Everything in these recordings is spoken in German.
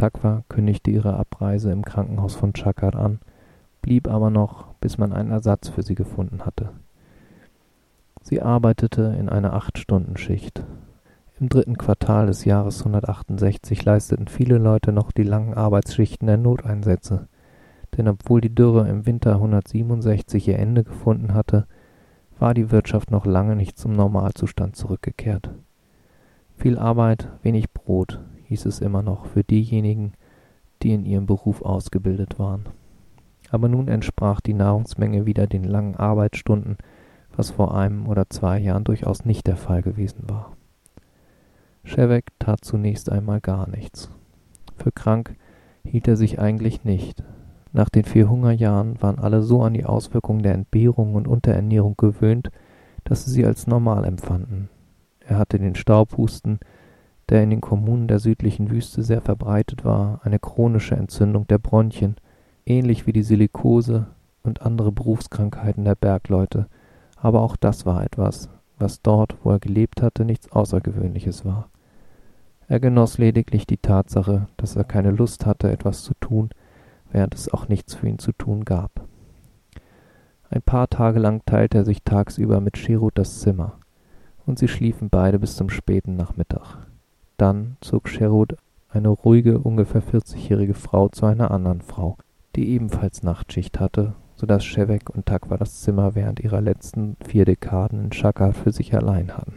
Takwa kündigte ihre Abreise im Krankenhaus von Chakar an, blieb aber noch, bis man einen Ersatz für sie gefunden hatte. Sie arbeitete in einer 8-Stunden-Schicht. Im 3. Quartal des Jahres 168 leisteten viele Leute noch die langen Arbeitsschichten der Noteinsätze, denn obwohl die Dürre im Winter 167 ihr Ende gefunden hatte, war die Wirtschaft noch lange nicht zum Normalzustand zurückgekehrt. Viel Arbeit, wenig Brot, hieß es immer noch für diejenigen, die in ihrem Beruf ausgebildet waren. Aber nun entsprach die Nahrungsmenge wieder den langen Arbeitsstunden, was vor 1 oder 2 Jahren durchaus nicht der Fall gewesen war. Shevek tat zunächst einmal gar nichts. Für krank hielt er sich eigentlich nicht. Nach den 4 Hungerjahren waren alle so an die Auswirkungen der Entbehrung und Unterernährung gewöhnt, dass sie sie als normal empfanden. Er hatte den Staubhusten, der in den Kommunen der südlichen Wüste sehr verbreitet war, eine chronische Entzündung der Bronchien, ähnlich wie die Silikose und andere Berufskrankheiten der Bergleute, aber auch das war etwas, was dort, wo er gelebt hatte, nichts Außergewöhnliches war. Er genoss lediglich die Tatsache, dass er keine Lust hatte, etwas zu tun, während es auch nichts für ihn zu tun gab. Ein paar Tage lang teilte er sich tagsüber mit Sherut das Zimmer, und sie schliefen beide bis zum späten Nachmittag. Dann zog Sherut, eine ruhige, ungefähr 40-jährige Frau, zu einer anderen Frau, die ebenfalls Nachtschicht hatte, so dass Shevek und Takwa das Zimmer während ihrer letzten 4 Dekaden in Chakar für sich allein hatten.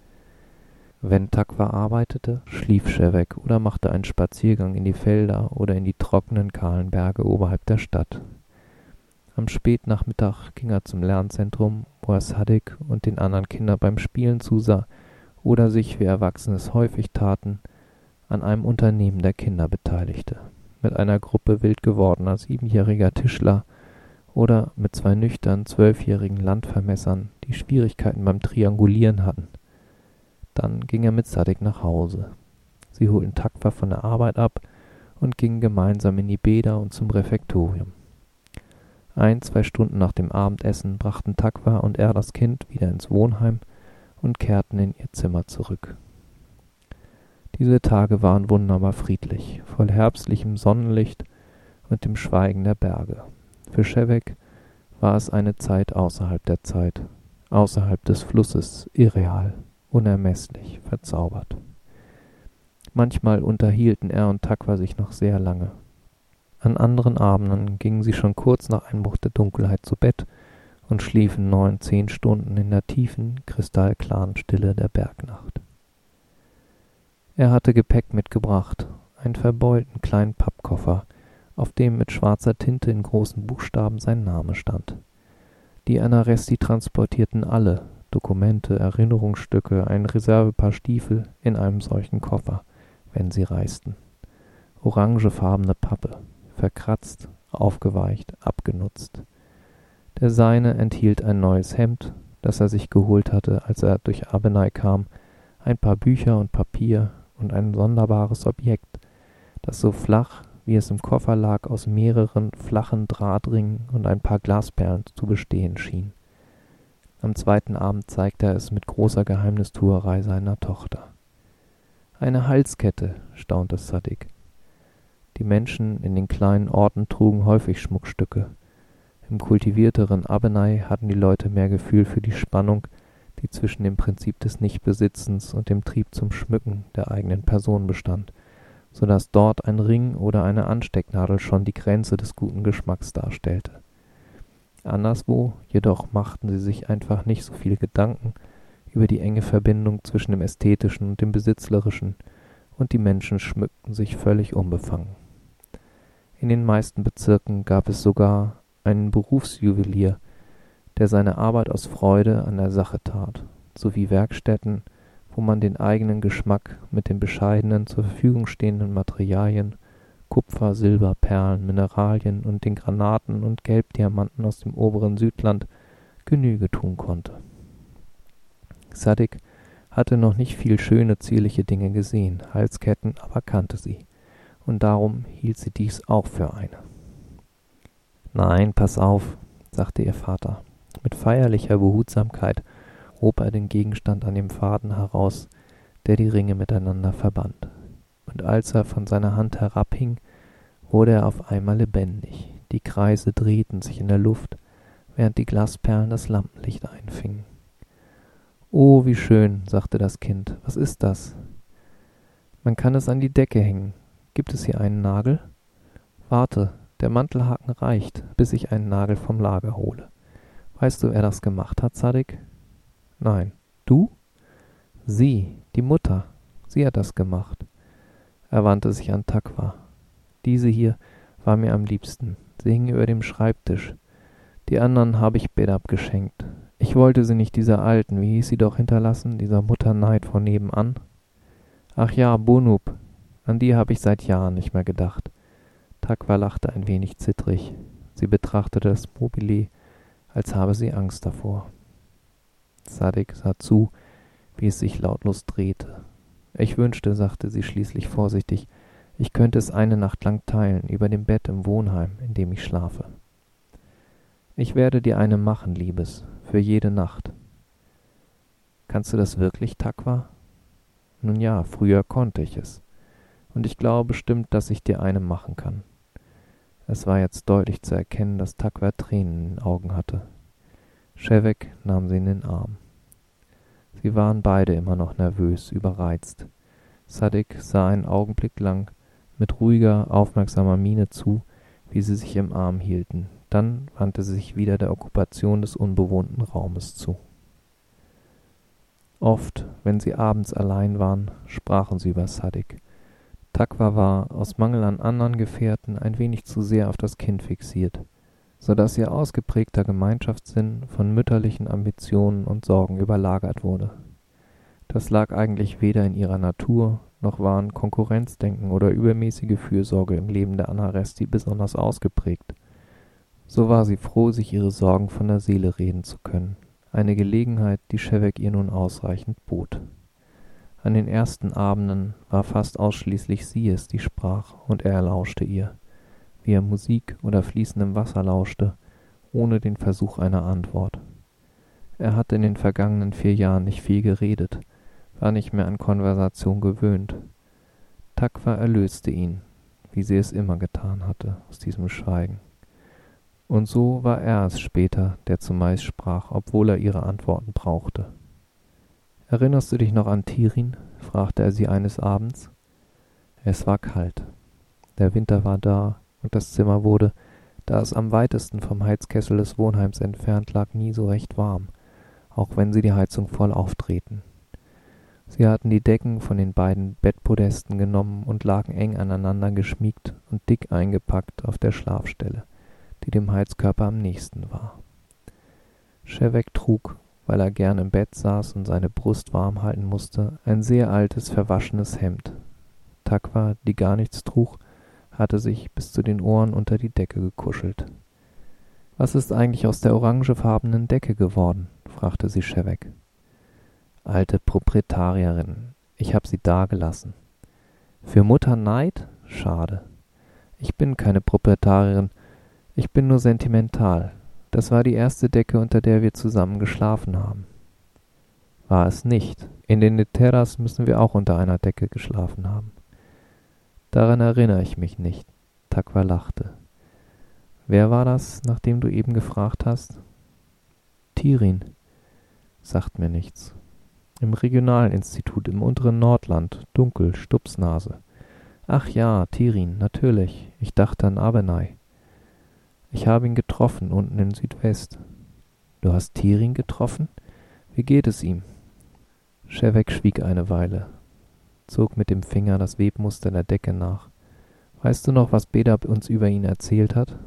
Wenn Takwa arbeitete, schlief Shevek oder machte einen Spaziergang in die Felder oder in die trockenen, kahlen Berge oberhalb der Stadt. Am Spätnachmittag ging er zum Lernzentrum, wo er Sadik und den anderen Kindern beim Spielen zusah oder sich, wie Erwachsene es häufig taten, an einem Unternehmen der Kinder beteiligte, mit einer Gruppe wild gewordener 7-jähriger Tischler oder mit 2 nüchtern 12-jährigen Landvermessern, die Schwierigkeiten beim Triangulieren hatten. Dann ging er mit Sadik nach Hause. Sie holten Takwa von der Arbeit ab und gingen gemeinsam in die Bäder und zum Refektorium. 1-2 Stunden nach dem Abendessen brachten Takwa und er das Kind wieder ins Wohnheim und kehrten in ihr Zimmer zurück. Diese Tage waren wunderbar friedlich, voll herbstlichem Sonnenlicht und dem Schweigen der Berge. Für Shevek war es eine Zeit außerhalb der Zeit, außerhalb des Flusses, irreal, unermesslich, verzaubert. Manchmal unterhielten er und Takwa sich noch sehr lange. An anderen Abenden gingen sie schon kurz nach Einbruch der Dunkelheit zu Bett und schliefen 9-10 Stunden in der tiefen, kristallklaren Stille der Bergnacht. Er hatte Gepäck mitgebracht, einen verbeulten kleinen Pappkoffer, auf dem mit schwarzer Tinte in großen Buchstaben sein Name stand. Die Anaresti transportierten alle, Dokumente, Erinnerungsstücke, ein Reservepaar Stiefel in einem solchen Koffer, wenn sie reisten. Orangefarbene Pappe, verkratzt, aufgeweicht, abgenutzt. Der seine enthielt ein neues Hemd, das er sich geholt hatte, als er durch Abenai kam, ein paar Bücher und Papier und ein sonderbares Objekt, das so flach, wie es im Koffer lag, aus mehreren flachen Drahtringen und ein paar Glasperlen zu bestehen schien. Am 2. Abend zeigte er es mit großer Geheimnistuerei seiner Tochter. »Eine Halskette«, staunte Sadik. Die Menschen in den kleinen Orten trugen häufig Schmuckstücke. Im kultivierteren Abenai hatten die Leute mehr Gefühl für die Spannung, die zwischen dem Prinzip des Nichtbesitzens und dem Trieb zum Schmücken der eigenen Person bestand, so dass dort ein Ring oder eine Anstecknadel schon die Grenze des guten Geschmacks darstellte. Anderswo jedoch machten sie sich einfach nicht so viele Gedanken über die enge Verbindung zwischen dem Ästhetischen und dem Besitzlerischen, und die Menschen schmückten sich völlig unbefangen. In den meisten Bezirken gab es sogar einen Berufsjuwelier, der seine Arbeit aus Freude an der Sache tat, sowie Werkstätten, wo man den eigenen Geschmack mit den bescheidenen zur Verfügung stehenden Materialien Kupfer, Silber, Perlen, Mineralien und den Granaten und Gelbdiamanten aus dem oberen Südland Genüge tun konnte. Sadik hatte noch nicht viel schöne, zierliche Dinge gesehen, Halsketten aber kannte sie, und darum hielt sie dies auch für eine. »Nein, pass auf«, sagte ihr Vater. Mit feierlicher Behutsamkeit hob er den Gegenstand an dem Faden heraus, der die Ringe miteinander verband. und als er von seiner Hand herabhing, wurde er auf einmal lebendig. Die Kreise drehten sich in der Luft, während die Glasperlen das Lampenlicht einfingen. »Oh, wie schön«, sagte das Kind. »Was ist das?« »Man kann es an die Decke hängen. Gibt es hier einen Nagel?« »Warte, der Mantelhaken reicht, bis ich einen Nagel vom Lager hole. Weißt du, wer das gemacht hat, Sadik?« »Nein. Du?« »Sie, die Mutter. Sie hat das gemacht.« Er wandte sich an Takwa. »Diese hier war mir am liebsten. Sie hing über dem Schreibtisch. Die anderen habe ich Bedab geschenkt. Ich wollte sie nicht dieser alten, wie hieß sie doch, hinterlassen, dieser Mutter Neid von nebenan. Ach ja, Bunub, an die habe ich seit Jahren nicht mehr gedacht.« Takwa lachte ein wenig zittrig. Sie betrachtete das Mobile, als habe sie Angst davor. Sadik sah zu, wie es sich lautlos drehte. »Ich wünschte«, sagte sie schließlich vorsichtig, »ich könnte es eine Nacht lang teilen, über dem Bett im Wohnheim, in dem ich schlafe.« »Ich werde dir eine machen, Liebes, für jede Nacht.« »Kannst du das wirklich, Takwa?« »Nun ja, früher konnte ich es. Und ich glaube bestimmt, dass ich dir eine machen kann.« Es war jetzt deutlich zu erkennen, dass Takwa Tränen in den Augen hatte. Shevek nahm sie in den Arm. Sie waren beide immer noch nervös, überreizt. Sadik sah einen Augenblick lang mit ruhiger, aufmerksamer Miene zu, wie sie sich im Arm hielten. Dann wandte sie sich wieder der Okkupation des unbewohnten Raumes zu. Oft, wenn sie abends allein waren, sprachen sie über Sadik. Takwa war, aus Mangel an anderen Gefährten, ein wenig zu sehr auf das Kind fixiert, so dass ihr ausgeprägter Gemeinschaftssinn von mütterlichen Ambitionen und Sorgen überlagert wurde. Das lag eigentlich weder in ihrer Natur, noch waren Konkurrenzdenken oder übermäßige Fürsorge im Leben der Anaresti besonders ausgeprägt. So war sie froh, sich ihre Sorgen von der Seele reden zu können, eine Gelegenheit, die Shevek ihr nun ausreichend bot. An den ersten Abenden war fast ausschließlich sie es, die sprach, und er lauschte ihr, wie er Musik oder fließendem Wasser lauschte, ohne den Versuch einer Antwort. Er hatte in den vergangenen 4 Jahren nicht viel geredet, war nicht mehr an Konversation gewöhnt. Takwa erlöste ihn, wie sie es immer getan hatte, aus diesem Schweigen. Und so war er es später, der zumeist sprach, obwohl er ihre Antworten brauchte. »Erinnerst du dich noch an Tirin?« fragte er sie eines Abends. Es war kalt. Der Winter war da, und das Zimmer wurde, da es am weitesten vom Heizkessel des Wohnheims entfernt lag, nie so recht warm, auch wenn sie die Heizung voll aufdrehten. Sie hatten die Decken von den beiden Bettpodesten genommen und lagen eng aneinander geschmiegt und dick eingepackt auf der Schlafstelle, die dem Heizkörper am nächsten war. Shevek trug, weil er gern im Bett saß und seine Brust warm halten musste, ein sehr altes, verwaschenes Hemd. Takwa, die gar nichts trug, hatte sich bis zu den Ohren unter die Decke gekuschelt. »Was ist eigentlich aus der orangefarbenen Decke geworden?« fragte sie Shevek. »Alte Proprietarierin, ich hab sie dagelassen.« »Für Mutter Neid? Schade. Ich bin keine Proprietarierin, ich bin nur sentimental. Das war die erste Decke, unter der wir zusammen geschlafen haben.« »War es nicht. In den Neteras müssen wir auch unter einer Decke geschlafen haben.« »Daran erinnere ich mich nicht.« Takwa lachte. »Wer war das, nach dem du eben gefragt hast?« »Tirin. Sagt mir nichts. Im Regionalinstitut im unteren Nordland, dunkel, Stupsnase. Ach ja, Tirin, natürlich. Ich dachte an Abenai. Ich habe ihn getroffen, unten in Südwest.« »Du hast Tirin getroffen? Wie geht es ihm?« Shevek schwieg eine Weile, zog mit dem Finger das Webmuster der Decke nach. »Weißt du noch, was Bedab uns über ihn erzählt hat?«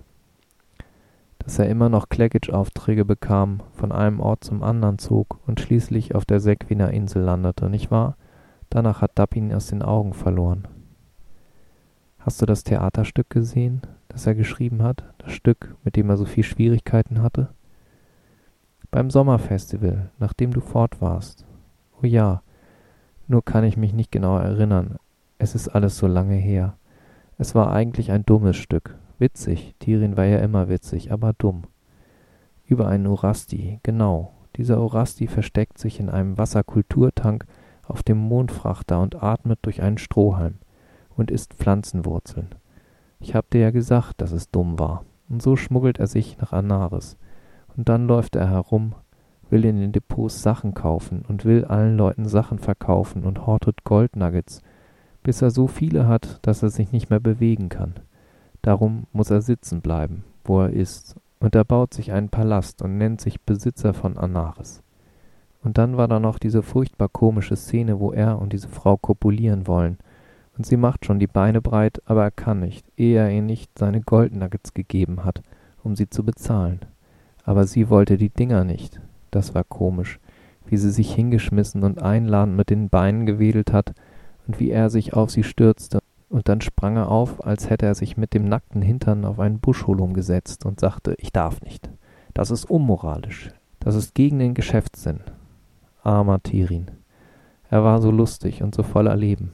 »Dass er immer noch Klekic-Aufträge bekam, von einem Ort zum anderen zog und schließlich auf der Sequiner Insel landete, nicht wahr? Danach hat Dab ihn aus den Augen verloren.« »Hast du das Theaterstück gesehen, das er geschrieben hat, das Stück, mit dem er so viel Schwierigkeiten hatte?« »Beim Sommerfestival, nachdem du fort warst. Oh ja, nur kann ich mich nicht genau erinnern, es ist alles so lange her. Es war eigentlich ein dummes Stück, witzig, Tirin war ja immer witzig, aber dumm. Über einen Orasti, genau, dieser Orasti versteckt sich in einem Wasserkulturtank auf dem Mondfrachter und atmet durch einen Strohhalm. und isst Pflanzenwurzeln. Ich hab dir ja gesagt, dass es dumm war. Und so schmuggelt er sich nach Anaris. Und dann läuft er herum, will in den Depots Sachen kaufen und will allen Leuten Sachen verkaufen und hortet Goldnuggets, bis er so viele hat, dass er sich nicht mehr bewegen kann. Darum muss er sitzen bleiben, wo er ist, und er baut sich einen Palast und nennt sich Besitzer von Anaris. Und dann war da noch diese furchtbar komische Szene, wo er und diese Frau kopulieren wollen, und sie macht schon die Beine breit, aber er kann nicht, ehe er ihr nicht seine Goldnuggets gegeben hat, um sie zu bezahlen. Aber sie wollte die Dinger nicht. Das war komisch, wie sie sich hingeschmissen und einladend mit den Beinen gewedelt hat und wie er sich auf sie stürzte. Und dann sprang er auf, als hätte er sich mit dem nackten Hintern auf einen Buschholum gesetzt und sagte, ich darf nicht. Das ist unmoralisch. Das ist gegen den Geschäftssinn. Armer Tirin. Er war so lustig und so voller Leben.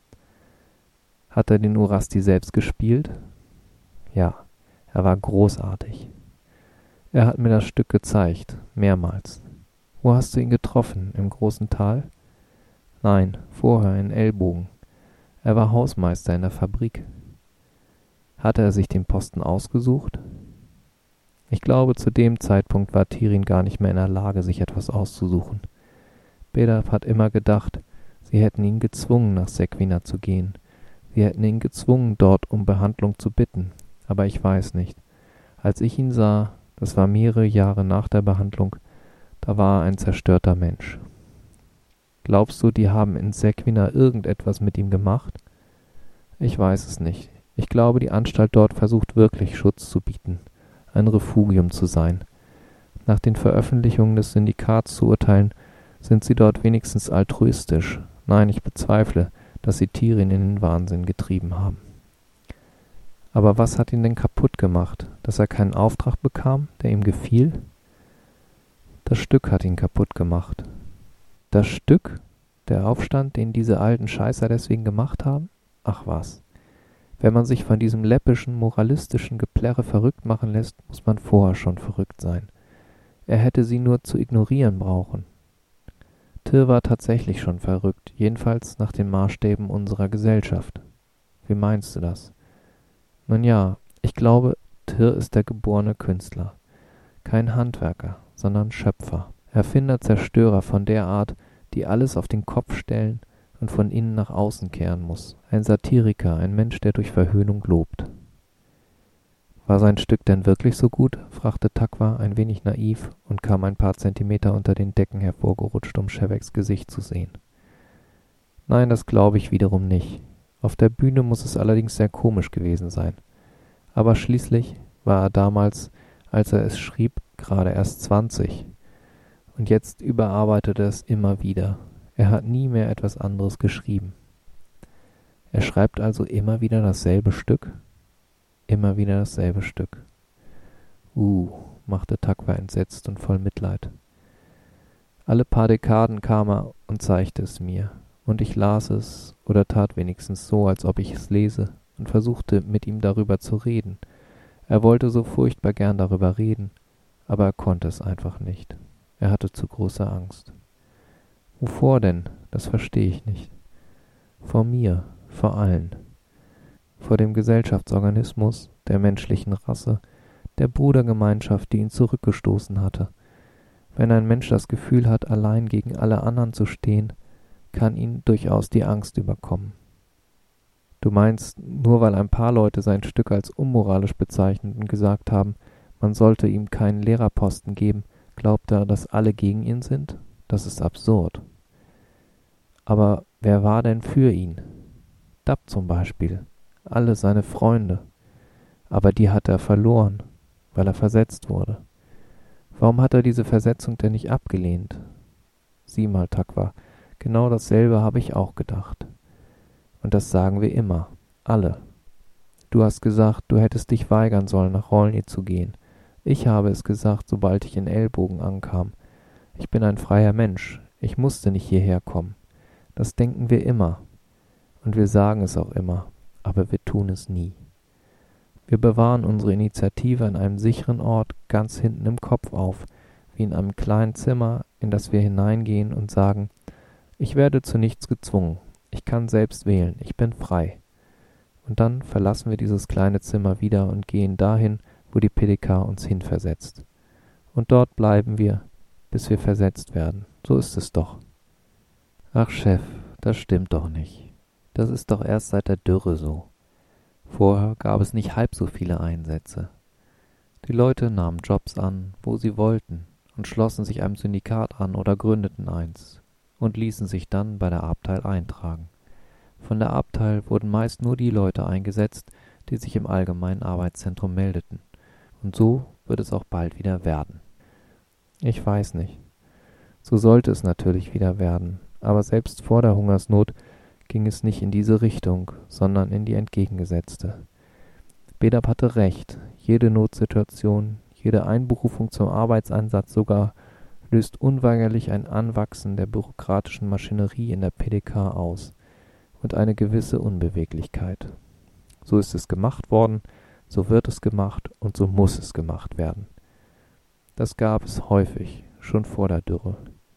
Hat er den Urasti selbst gespielt? Ja, er war großartig. Er hat mir das Stück gezeigt, mehrmals. Wo hast du ihn getroffen? Im großen Tal? Nein, vorher in Ellbogen. Er war Hausmeister in der Fabrik. Hatte er sich den Posten ausgesucht? Ich glaube, zu dem Zeitpunkt war Tirin gar nicht mehr in der Lage, sich etwas auszusuchen. Bedab hat immer gedacht, sie hätten ihn gezwungen, nach Sequina zu gehen. Sie hätten ihn gezwungen, dort um Behandlung zu bitten. Aber ich weiß nicht. Als ich ihn sah, das war mehrere Jahre nach der Behandlung, da war er ein zerstörter Mensch. Glaubst du, die haben in Sequina irgendetwas mit ihm gemacht? Ich weiß es nicht. Ich glaube, die Anstalt dort versucht wirklich Schutz zu bieten, ein Refugium zu sein. Nach den Veröffentlichungen des Syndikats zu urteilen, sind sie dort wenigstens altruistisch. Nein, ich bezweifle, dass sie Tirin in den Wahnsinn getrieben haben. Aber was hat ihn denn kaputt gemacht? Dass er keinen Auftrag bekam, der ihm gefiel? Das Stück hat ihn kaputt gemacht. Das Stück? Der Aufstand, den diese alten Scheißer deswegen gemacht haben? Ach was. Wenn man sich von diesem läppischen, moralistischen Geplärre verrückt machen lässt, muss man vorher schon verrückt sein. Er hätte sie nur zu ignorieren brauchen. Tyr war tatsächlich schon verrückt, jedenfalls nach den Maßstäben unserer Gesellschaft. Wie meinst du das? Nun ja, ich glaube, Tyr ist der geborene Künstler. Kein Handwerker, sondern Schöpfer. Erfinder, Zerstörer von der Art, die alles auf den Kopf stellen und von innen nach außen kehren muss. Ein Satiriker, ein Mensch, der durch Verhöhnung lobt. War sein Stück denn wirklich so gut? Fragte Takwa ein wenig naiv und kam ein paar Zentimeter unter den Decken hervorgerutscht, um Sheveks Gesicht zu sehen. Nein, das glaube ich wiederum nicht. Auf der Bühne muss es allerdings sehr komisch gewesen sein. Aber schließlich war er damals, als er es schrieb, gerade erst 20. Und jetzt überarbeitete er es immer wieder. Er hat nie mehr etwas anderes geschrieben. Er schreibt also immer wieder dasselbe Stück? Immer wieder dasselbe Stück. Machte Takwa entsetzt und voll Mitleid. Alle paar Dekaden kam er und zeigte es mir, und ich las es oder tat wenigstens so, als ob ich es lese, und versuchte mit ihm darüber zu reden. Er wollte so furchtbar gern darüber reden, aber er konnte es einfach nicht. Er hatte zu große Angst. Wovor denn? Das verstehe ich nicht. Vor mir, vor allen. Vor dem Gesellschaftsorganismus, der menschlichen Rasse, der Brudergemeinschaft, die ihn zurückgestoßen hatte. Wenn ein Mensch das Gefühl hat, allein gegen alle anderen zu stehen, kann ihn durchaus die Angst überkommen. Du meinst, nur weil ein paar Leute sein Stück als unmoralisch bezeichnet und gesagt haben, man sollte ihm keinen Lehrerposten geben, glaubt er, dass alle gegen ihn sind? Das ist absurd. Aber wer war denn für ihn? Dab zum Beispiel. Alle seine Freunde. Aber die hat er verloren, weil er versetzt wurde. Warum hat er diese Versetzung denn nicht abgelehnt? Sieh mal, Takwa, genau dasselbe habe ich auch gedacht. Und das sagen wir immer, alle. Du hast gesagt, du hättest dich weigern sollen, nach Rolny zu gehen. Ich habe es gesagt, sobald ich in Ellbogen ankam. Ich bin ein freier Mensch, ich musste nicht hierher kommen. Das denken wir immer. Und wir sagen es auch immer, aber wir tun es nie. Wir bewahren unsere Initiative an einem sicheren Ort ganz hinten im Kopf auf, wie in einem kleinen Zimmer, in das wir hineingehen und sagen, ich werde zu nichts gezwungen, ich kann selbst wählen, ich bin frei. Und dann verlassen wir dieses kleine Zimmer wieder und gehen dahin, wo die PDK uns hinversetzt. Und dort bleiben wir, bis wir versetzt werden. So ist es doch. Ach Chef, das stimmt doch nicht. Das ist doch erst seit der Dürre so. Vorher gab es nicht halb so viele Einsätze. Die Leute nahmen Jobs an, wo sie wollten, und schlossen sich einem Syndikat an oder gründeten eins und ließen sich dann bei der Abteil eintragen. Von der Abteil wurden meist nur die Leute eingesetzt, die sich im allgemeinen Arbeitszentrum meldeten. Und so wird es auch bald wieder werden. Ich weiß nicht. So sollte es natürlich wieder werden, aber selbst vor der Hungersnot ging es nicht in diese Richtung, sondern in die entgegengesetzte. Bedab hatte recht, jede Notsituation, jede Einberufung zum Arbeitseinsatz sogar löst unweigerlich ein Anwachsen der bürokratischen Maschinerie in der PDK aus und eine gewisse Unbeweglichkeit. So ist es gemacht worden, so wird es gemacht und so muss es gemacht werden. Das gab es häufig, schon vor der Dürre.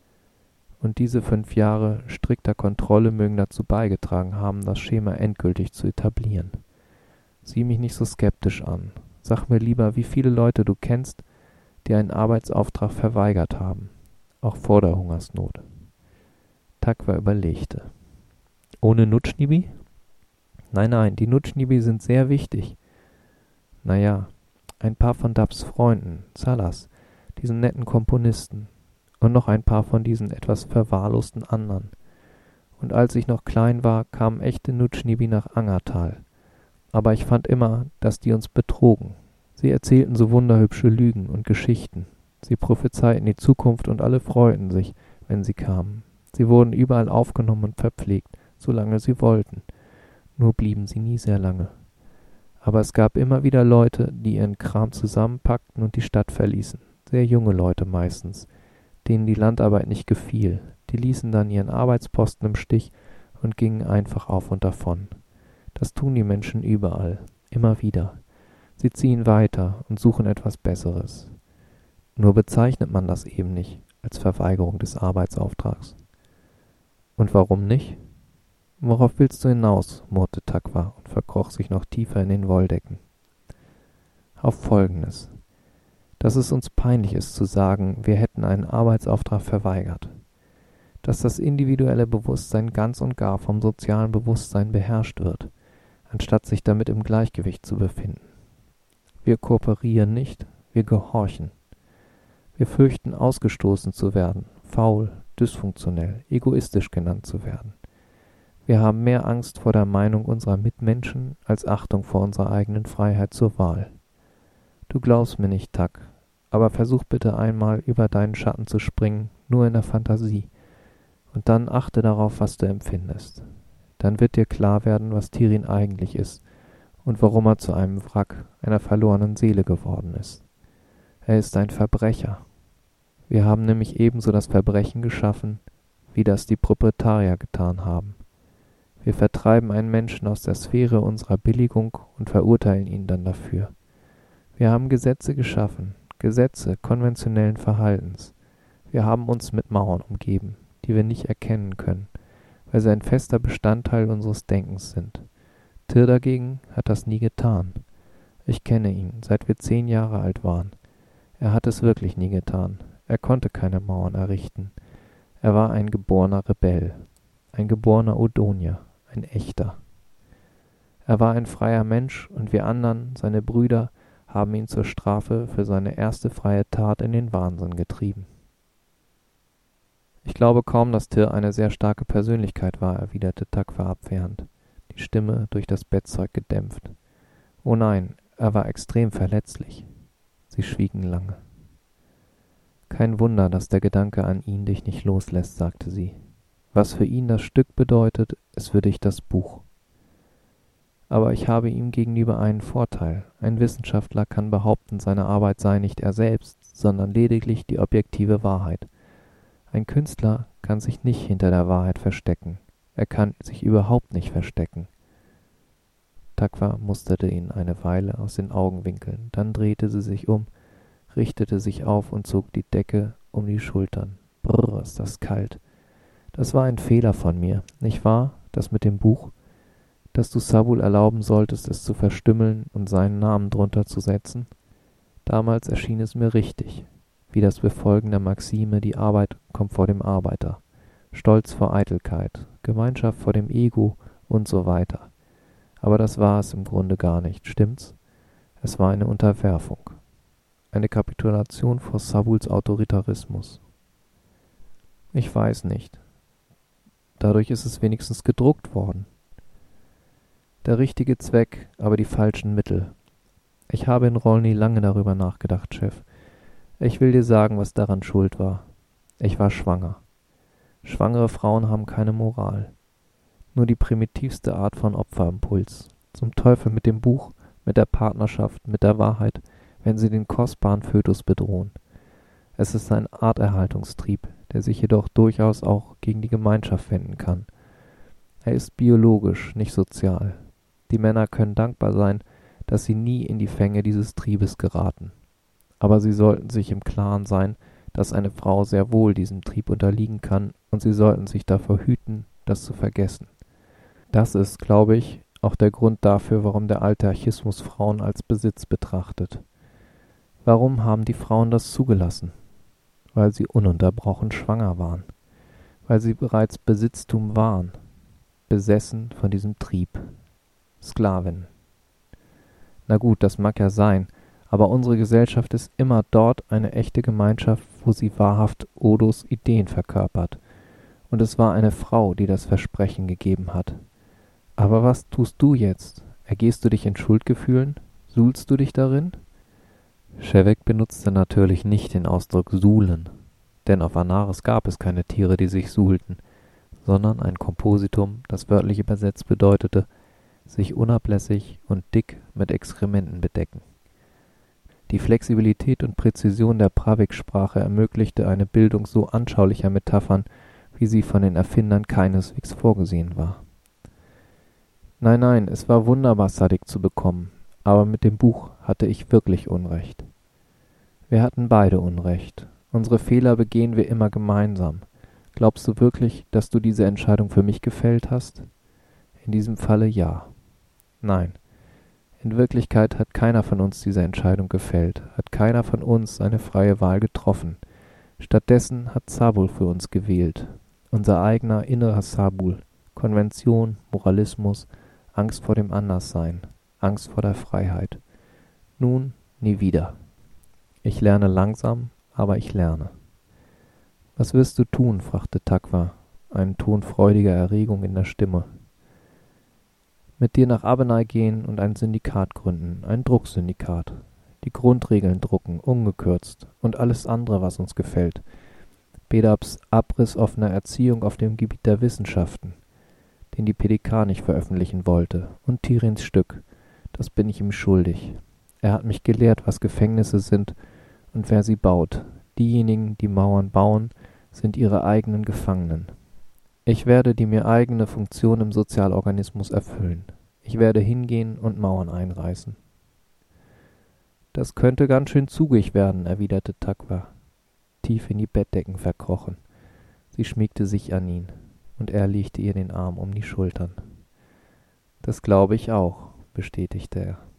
Und diese 5 Jahre strikter Kontrolle mögen dazu beigetragen haben, das Schema endgültig zu etablieren. Sieh mich nicht so skeptisch an. Sag mir lieber, wie viele Leute du kennst, die einen Arbeitsauftrag verweigert haben, auch vor der Hungersnot. Takwa überlegte. Ohne Nutschnibi? Nein, die Nutschnibi sind sehr wichtig. Naja, ein paar von Dabs Freunden, Salas, diesen netten Komponisten, und noch ein paar von diesen etwas verwahrlosten anderen. Und als ich noch klein war, kamen echte Nutschnibi nach Angertal. Aber ich fand immer, dass die uns betrogen. Sie erzählten so wunderhübsche Lügen und Geschichten. Sie prophezeiten die Zukunft und alle freuten sich, wenn sie kamen. Sie wurden überall aufgenommen und verpflegt, solange sie wollten. Nur blieben sie nie sehr lange. Aber es gab immer wieder Leute, die ihren Kram zusammenpackten und die Stadt verließen. Sehr junge Leute meistens, denen die Landarbeit nicht gefiel. Die ließen dann ihren Arbeitsposten im Stich und gingen einfach auf und davon. Das tun die Menschen überall, immer wieder. Sie ziehen weiter und suchen etwas Besseres. Nur bezeichnet man das eben nicht als Verweigerung des Arbeitsauftrags. Und warum nicht? Worauf willst du hinaus? Murrte Takwa und verkroch sich noch tiefer in den Wolldecken. Auf Folgendes: Dass es uns peinlich ist zu sagen, wir hätten einen Arbeitsauftrag verweigert. Dass das individuelle Bewusstsein ganz und gar vom sozialen Bewusstsein beherrscht wird, anstatt sich damit im Gleichgewicht zu befinden. Wir kooperieren nicht, wir gehorchen. Wir fürchten, ausgestoßen zu werden, faul, dysfunktionell, egoistisch genannt zu werden. Wir haben mehr Angst vor der Meinung unserer Mitmenschen als Achtung vor unserer eigenen Freiheit zur Wahl. Du glaubst mir nicht, Tak, aber versuch bitte einmal, über deinen Schatten zu springen, nur in der Fantasie, und dann achte darauf, was du empfindest. Dann wird dir klar werden, was Tirin eigentlich ist und warum er zu einem Wrack, einer verlorenen Seele geworden ist. Er ist ein Verbrecher. Wir haben nämlich ebenso das Verbrechen geschaffen, wie das die Proprietarier getan haben. Wir vertreiben einen Menschen aus der Sphäre unserer Billigung und verurteilen ihn dann dafür. Wir haben Gesetze geschaffen, Gesetze konventionellen Verhaltens. Wir haben uns mit Mauern umgeben, die wir nicht erkennen können, weil sie ein fester Bestandteil unseres Denkens sind. Tyr dagegen hat das nie getan. Ich kenne ihn, seit wir 10 Jahre alt waren. Er hat es wirklich nie getan. Er konnte keine Mauern errichten. Er war ein geborener Rebell, ein geborener Odonier, ein echter. Er war ein freier Mensch und wir anderen, seine Brüder, haben ihn zur Strafe für seine erste freie Tat in den Wahnsinn getrieben. Ich glaube kaum, dass Tyr eine sehr starke Persönlichkeit war, erwiderte Takwa abwehrend, die Stimme durch das Bettzeug gedämpft. Oh nein, er war extrem verletzlich. Sie schwiegen lange. Kein Wunder, dass der Gedanke an ihn dich nicht loslässt, sagte sie. Was für ihn das Stück bedeutet, ist für dich das Buch. Aber ich habe ihm gegenüber einen Vorteil. Ein Wissenschaftler kann behaupten, seine Arbeit sei nicht er selbst, sondern lediglich die objektive Wahrheit. Ein Künstler kann sich nicht hinter der Wahrheit verstecken. Er kann sich überhaupt nicht verstecken. Takwa musterte ihn eine Weile aus den Augenwinkeln, dann drehte sie sich um, richtete sich auf und zog die Decke um die Schultern. Brrr, ist das kalt. Das war ein Fehler von mir, nicht wahr, das mit dem Buch? dass du Sabul erlauben solltest, es zu verstümmeln und seinen Namen drunter zu setzen? Damals erschien es mir richtig, wie das Befolgen der Maxime, die Arbeit kommt vor dem Arbeiter, Stolz vor Eitelkeit, Gemeinschaft vor dem Ego und so weiter. Aber das war es im Grunde gar nicht, stimmt's? Es war eine Unterwerfung, eine Kapitulation vor Sabuls Autoritarismus. Ich weiß nicht. Dadurch ist es wenigstens gedruckt worden. Der richtige Zweck, aber die falschen Mittel. Ich habe in Rolny lange darüber nachgedacht, Chef. Ich will dir sagen, was daran schuld war. Ich war schwanger. Schwangere Frauen haben keine Moral. Nur die primitivste Art von Opferimpuls. Zum Teufel mit dem Buch, mit der Partnerschaft, mit der Wahrheit, wenn sie den kostbaren Fötus bedrohen. Es ist ein Arterhaltungstrieb, der sich jedoch durchaus auch gegen die Gemeinschaft wenden kann. Er ist biologisch, nicht sozial. Die Männer können dankbar sein, dass sie nie in die Fänge dieses Triebes geraten. Aber sie sollten sich im Klaren sein, dass eine Frau sehr wohl diesem Trieb unterliegen kann, und sie sollten sich davor hüten, das zu vergessen. Das ist, glaube ich, auch der Grund dafür, warum der alte Archismus Frauen als Besitz betrachtet. Warum haben die Frauen das zugelassen? Weil sie ununterbrochen schwanger waren, weil sie bereits Besitztum waren, besessen von diesem Trieb. Sklavinnen. Na gut, das mag ja sein, aber unsere Gesellschaft ist immer dort eine echte Gemeinschaft, wo sie wahrhaft Odos Ideen verkörpert. Und es war eine Frau, die das Versprechen gegeben hat. Aber was tust du jetzt? Ergehst du dich in Schuldgefühlen? Suhlst du dich darin? Ševek benutzte natürlich nicht den Ausdruck suhlen, denn auf Anaris gab es keine Tiere, die sich suhlten, sondern ein Kompositum, das wörtlich übersetzt bedeutete, sich unablässig und dick mit Exkrementen bedecken. Die Flexibilität und Präzision der Pravik-Sprache ermöglichte eine Bildung so anschaulicher Metaphern, wie sie von den Erfindern keineswegs vorgesehen war. Nein, nein, es war wunderbar, Sadik zu bekommen, aber mit dem Buch hatte ich wirklich Unrecht. Wir hatten beide Unrecht. Unsere Fehler begehen wir immer gemeinsam. Glaubst du wirklich, dass du diese Entscheidung für mich gefällt hast? In diesem Falle ja. Nein. In Wirklichkeit hat keiner von uns diese Entscheidung gefällt, hat keiner von uns seine freie Wahl getroffen. Stattdessen hat Sabul für uns gewählt. Unser eigener innerer Sabul. Konvention, Moralismus, Angst vor dem Anderssein, Angst vor der Freiheit. Nun, nie wieder. Ich lerne langsam, aber ich lerne. Was wirst du tun? Fragte Takwa, einen Ton freudiger Erregung in der Stimme. Mit dir nach Abenai gehen und ein Syndikat gründen, ein Drucksyndikat. Die Grundregeln drucken, ungekürzt, und alles andere, was uns gefällt. Bedabs Abriss offener Erziehung auf dem Gebiet der Wissenschaften, den die PDK nicht veröffentlichen wollte, und Tirins Stück, das bin ich ihm schuldig. Er hat mich gelehrt, was Gefängnisse sind und wer sie baut. Diejenigen, die Mauern bauen, sind ihre eigenen Gefangenen. Ich werde die mir eigene Funktion im Sozialorganismus erfüllen. Ich werde hingehen und Mauern einreißen. Das könnte ganz schön zugig werden, erwiderte Takwa, tief in die Bettdecken verkrochen. Sie schmiegte sich an ihn, und er legte ihr den Arm um die Schultern. Das glaube ich auch, bestätigte er.